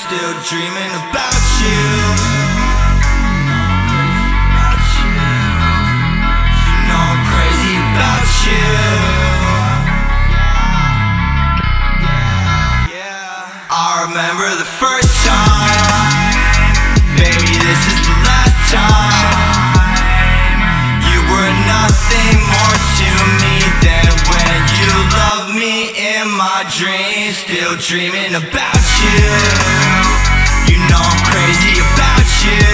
still dreaming about you. You know I'm crazy about you. I remember the first time, baby, this is the last time. You were nothing more to me than when you loved me in my dreams. Still dreaming about you. You know I'm crazy about you.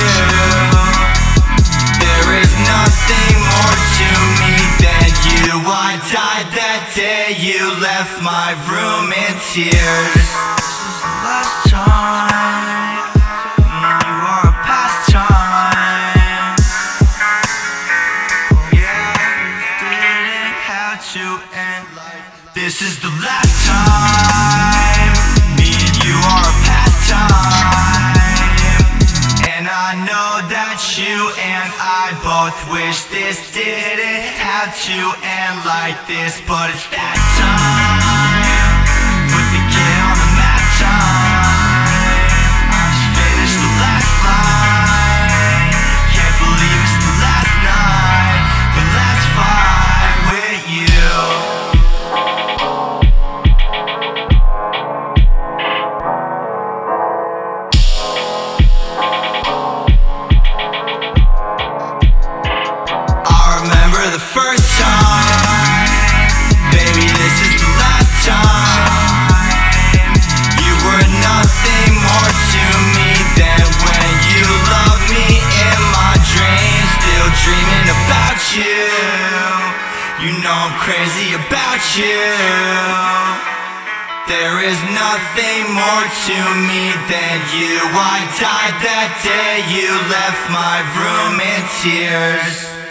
There is nothing more to me than you. I died that day you left my room in tears. This is the last time. Me and you are a pastime. Yeah, didn't have to end like this. Is the last time. Me and you are a pastime. And I know that you and I both wish this didn't have to end like this, but it's that time. Put the kid on the mat time. I just finished the last line. Can't believe it's the last night, the last fight with you. The first time, baby, this is the last time. You were nothing more to me than when you loved me in my dreams. Still dreaming about you. You know I'm crazy about you. There is nothing more to me than you. I died that day you left my room in tears.